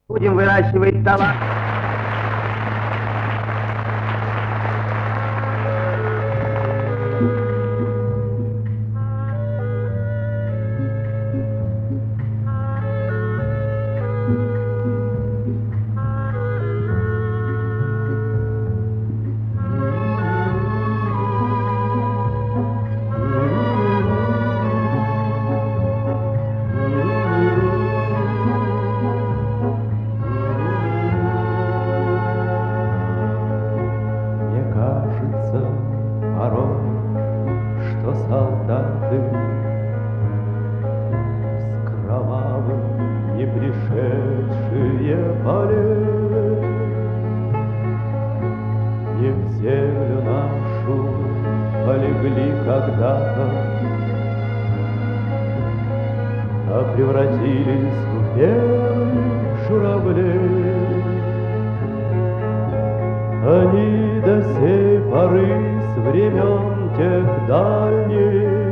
Будем выращивать талант. Превратились в белых журавлей. Они до сей поры с времен тех дальних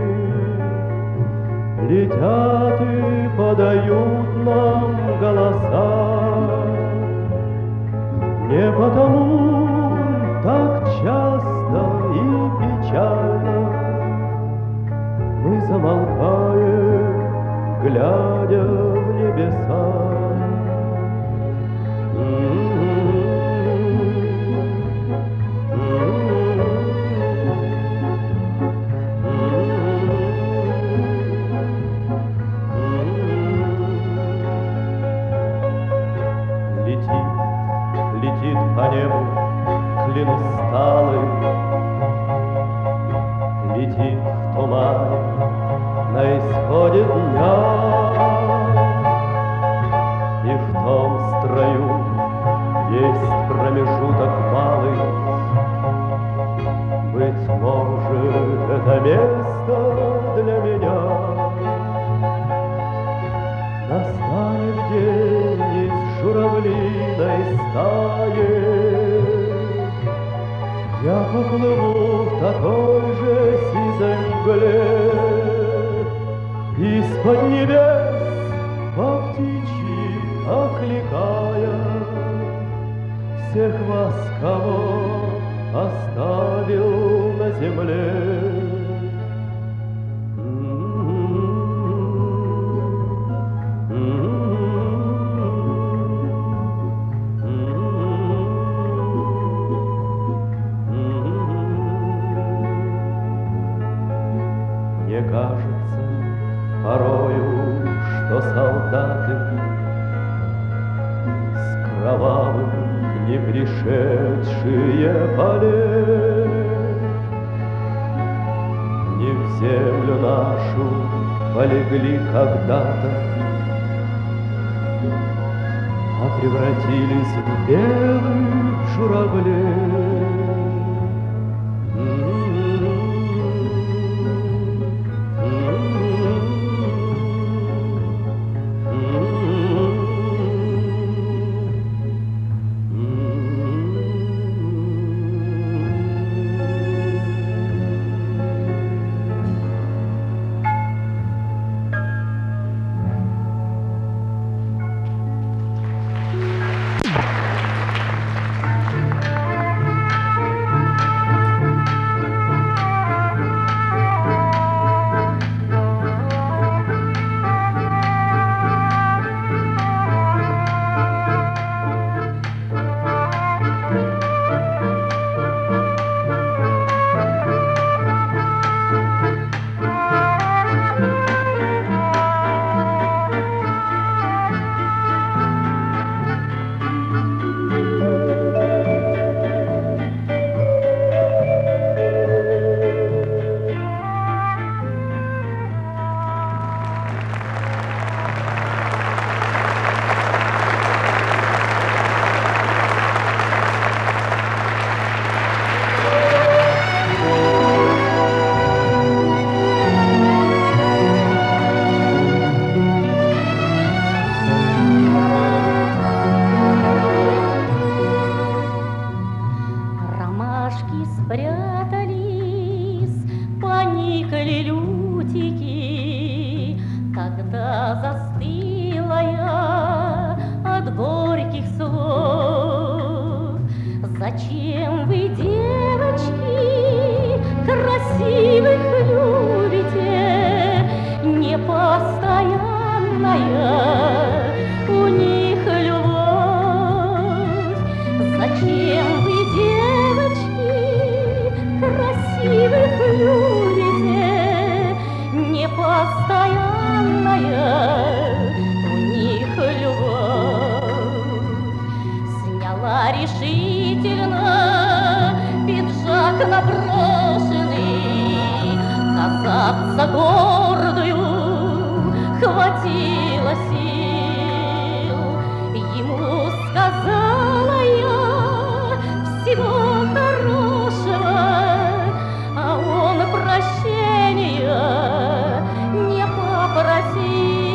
летят и подают нам голоса. Не потому так часто и печально мы замолкаем, глядя в небеса. Летит по небу клин усталый, летит в тумане на исходе дня, и в том строю есть промежуток малый. Быть может, это место для меня. Настанет день из журавлиной стаи, я поплыву в такой же сизой мгле, из-под небес по птичьи окликая всех вас, кого оставил на земле. Мне кажется порою, что солдаты с кровавым не пришедшие полей не в землю нашу полегли когда-то, а превратились в белых журавлей. горьких слов. Зачем вы, девочки, красивых любите? Непостоянная у них любовь. Зачем вы, девочки, красивых любите? Непостоянная у них любовь. Сняла решительно пиджак наброшенный, казаться гордую хватило сил. Ему сказала я всего хорошего, а он прощения не попросил.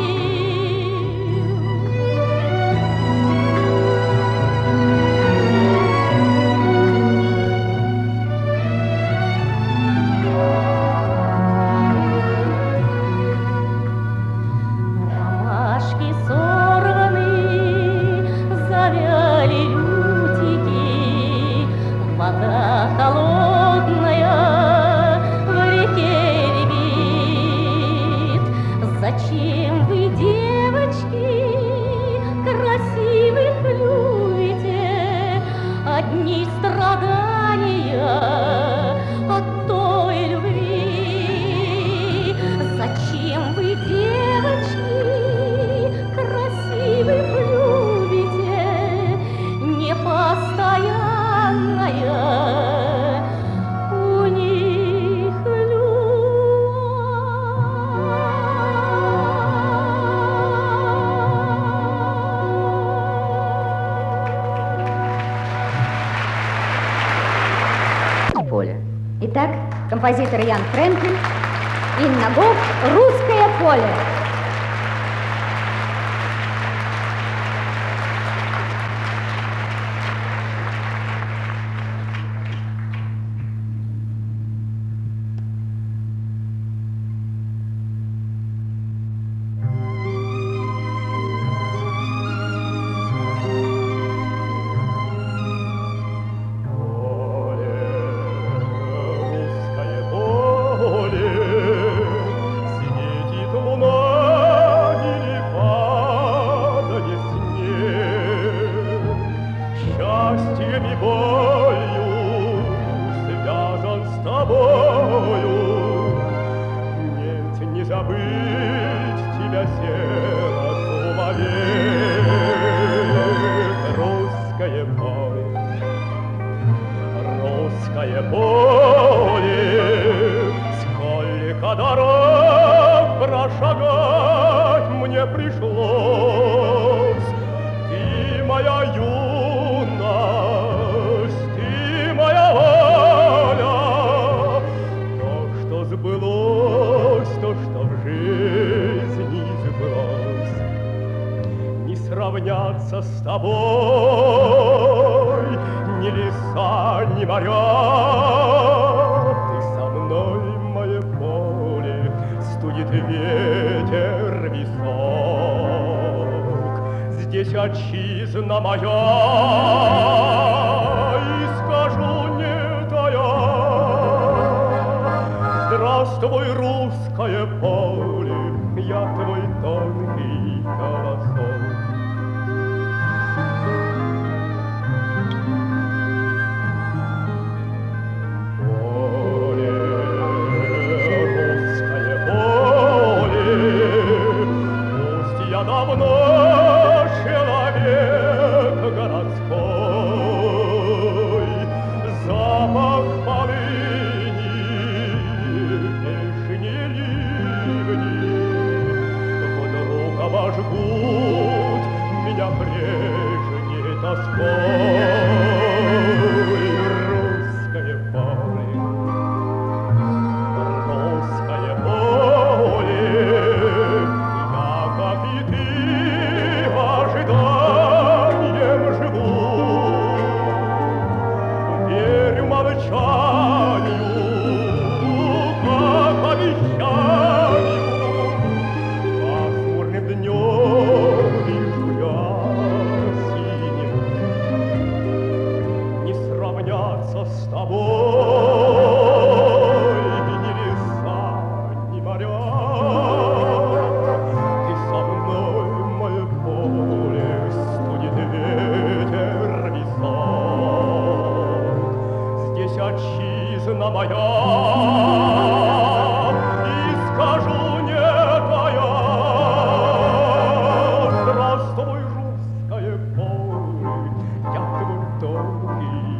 Ромашки сорваны, завяли лютики, вода холодная в реке рябит. Зачем вы, девочки, красивых любите? Одни страдания от той любви. Зачем вы, девочки, красивых любите? Непостоянная у них Поле. Итак, композитор Ян Фрэнклин, Инна Гоф, «Русское поле». Русское поле, светит луна или падает снег. Счастьем и болью связан с тобою. Нет, не забыть тебя сердцу вовек. Русское поле, русское поле, сколько дорог прошагать мне пришлось. Ты моя юность, ты моя воля, то, что сбылось, то, что в жизни сбылось, не сравняться с тобой ни леса, ни моря. Ты со мной, мое поле, студит ветер висок. Здесь отчизна моя, и скажу не тая: здравствуй, русское поле, я твой тонкий колосок. Давно человек городской, запах полыни, песни ливни вдруг обожгут меня прежней тоской. Русское поле, русское поле, как и ты, в ожиданием живу. Верю молчанию, как обещанию. Пасмурным днем вижу я синий моя, и скажу некая: здравствуй, русское поле, я твой долгий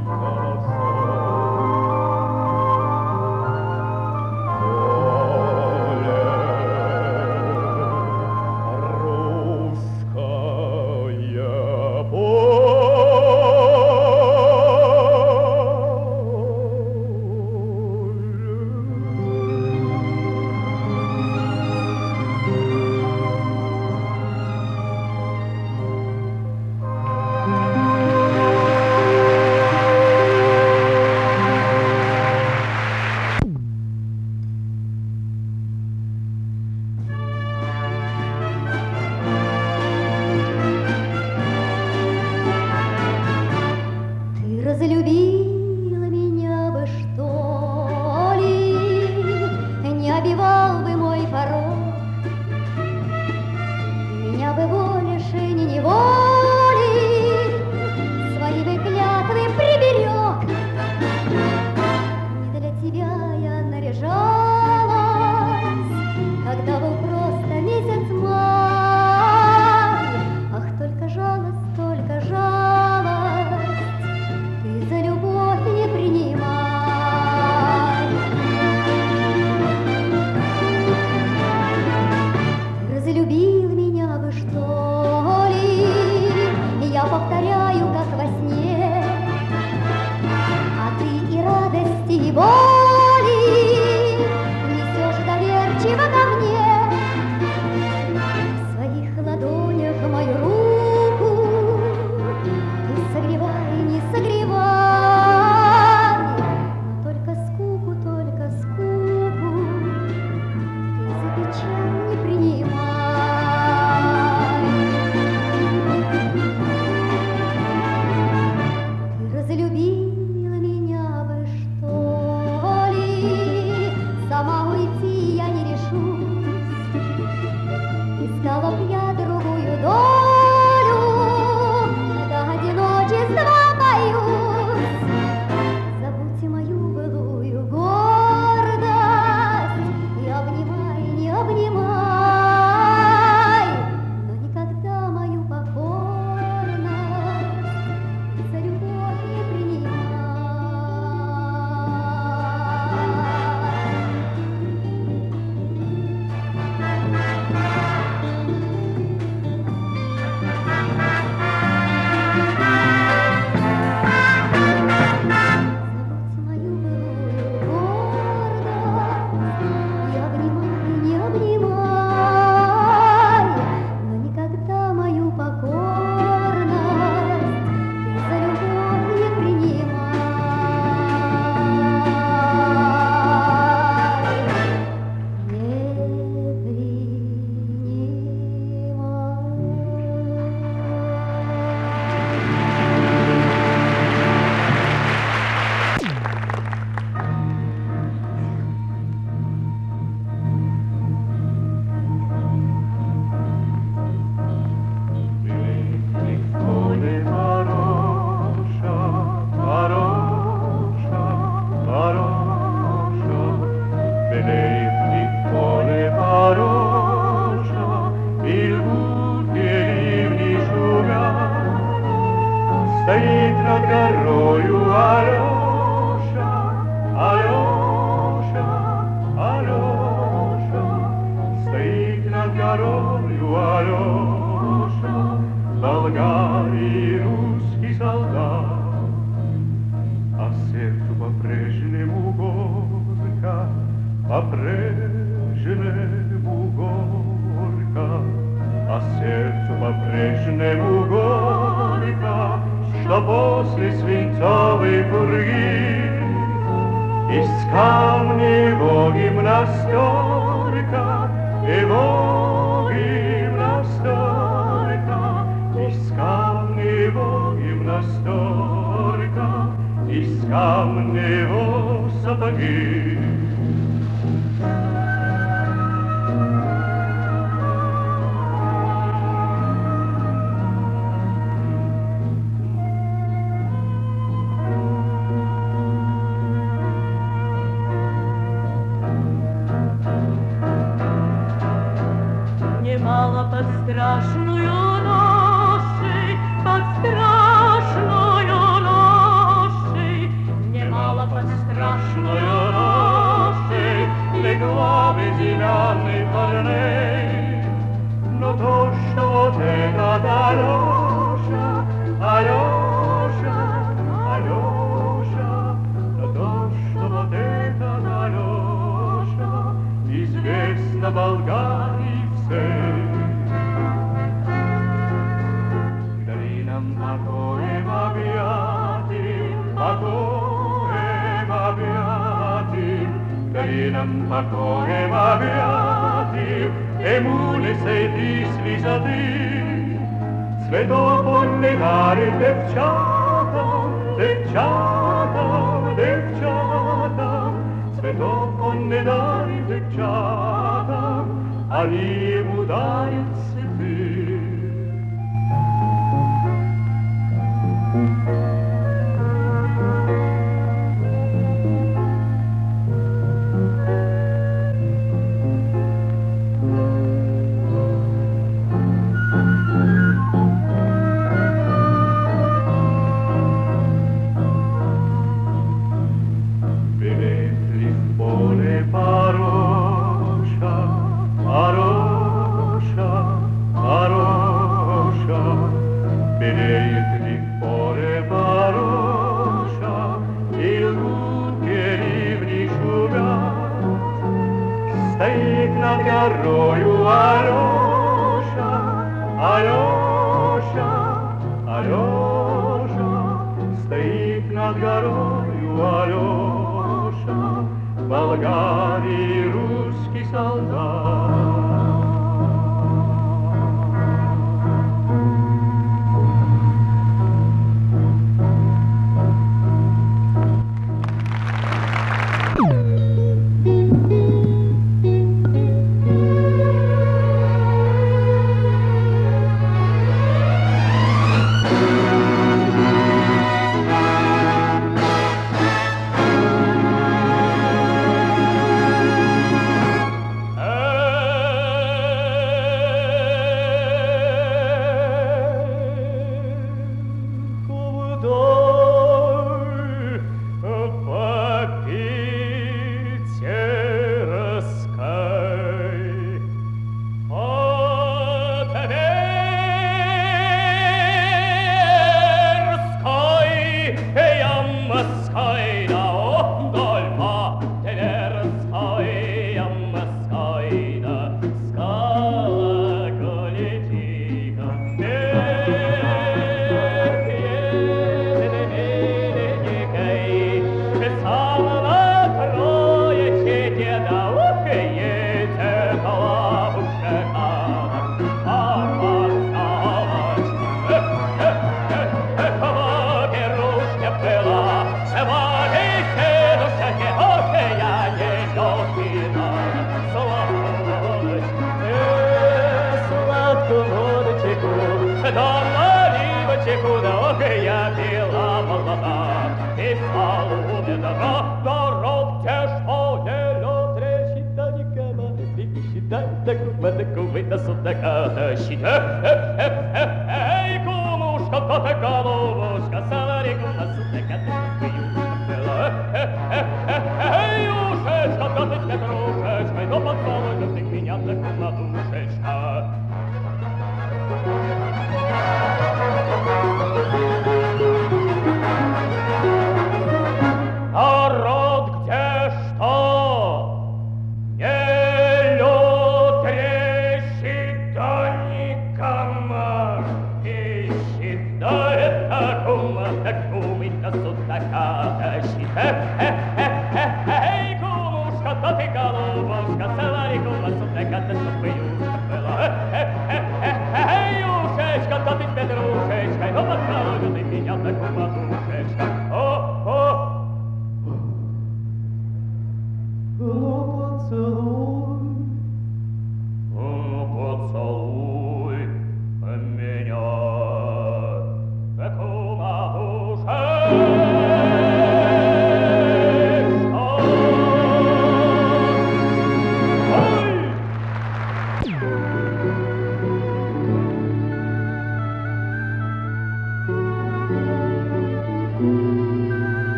Разлюбила меня бы, что ли, не обивал бы мой порог, меня бы больше не неволил, свои бы клятвы приберег. Не для тебя я наряжалась, когда был просто месяц май. Ах, только жалость, только жалость, ты за любовь не принимай. Ты разлюбил меня бы, что ли, я повторяю, как во сне, а ты и радости, и боли несешь доверчиво ко мне. В своих ладонях мою руку ты согревай, не согревай, но только скуку ты за печаль не принимай. Ты разлюбила меня бы, что ли, сама уйти я не решусь, искала б я другую долю, до одиночества боюсь. Забудьте мою былую гордость и обнимай, не обнимай, но никогда мою покорность за любовь не принимай. Забудьте мою былую гордость и обнимай, не обнимай, но никогда мою покорность ты за любовь не принимай. Не Стоит над горою Алеша, Алеша, Алеша, стоит над горою Алеша, Болгарий русский солдат, а сердцу по-прежнему горько, по-прежнему горько, а сердцу по-прежнему горько, что после свинцовой пурги из камней его гимнастерка, его гимнастерка, из камней его гимнастерка, из камней его сапоги. страшную ношей, под страшную ношей, немало под страшную ношей легла безымянный парней. Но то, что вот этот Алеша, Алеша, Алеша, но то, что вот этот Алеша, известно Болгарии всей. Даринам покоем объятым, покоем объятым, Даринам покоем объятым, Емуле сей слізати, цветов он не дарит девчатам, девчатам, девчатам, цветов он не дарит девчатам, они ему дарят цветы. Стоит над горою Алеша, Алеша, Алеша, стоит над горою Алеша, в Болгарии русский солдат.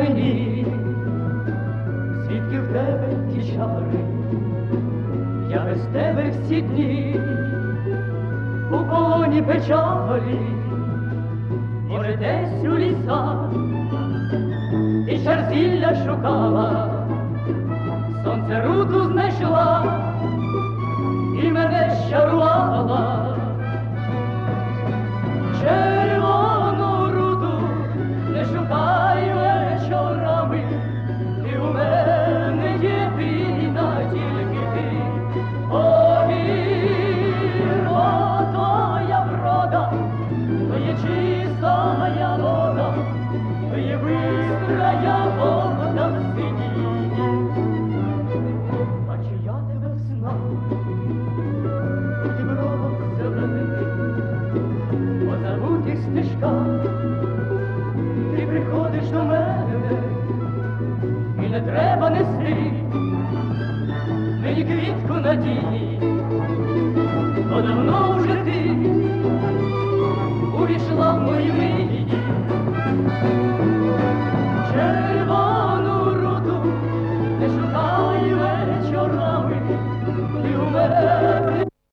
мені, звідки в тебе ті чари, я без тебе всі дні у полоні печалі, може десь у лісах і чарзілля шукала, сонце руду знайшла і мене щарувала. Червону руду не шукай вечорами, ти у мене єдина, тільки ти. О, віро, твоя врода, твоє чистая вода, твоє бистрая вода в сині. А чи я тебе знав, у дібровах зелених, по забутих стежках ти приходиш до мене, і не треба нести мені квітку надії, бо давно